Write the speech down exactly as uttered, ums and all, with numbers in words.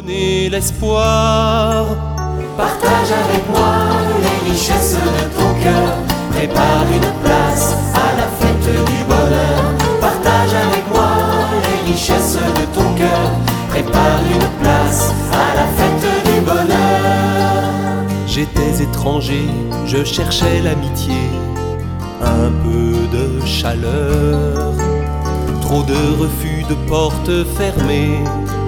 donner l'espoir. Partage avec moi les richesses de ton cœur. Prépare une place à la fête du bonheur. Partage avec moi les richesses de ton cœur. Prépare une place à la fête du bonheur. J'étais étranger, je cherchais l'amitié, un peu de chaleur. Trop de refus, de portes fermées,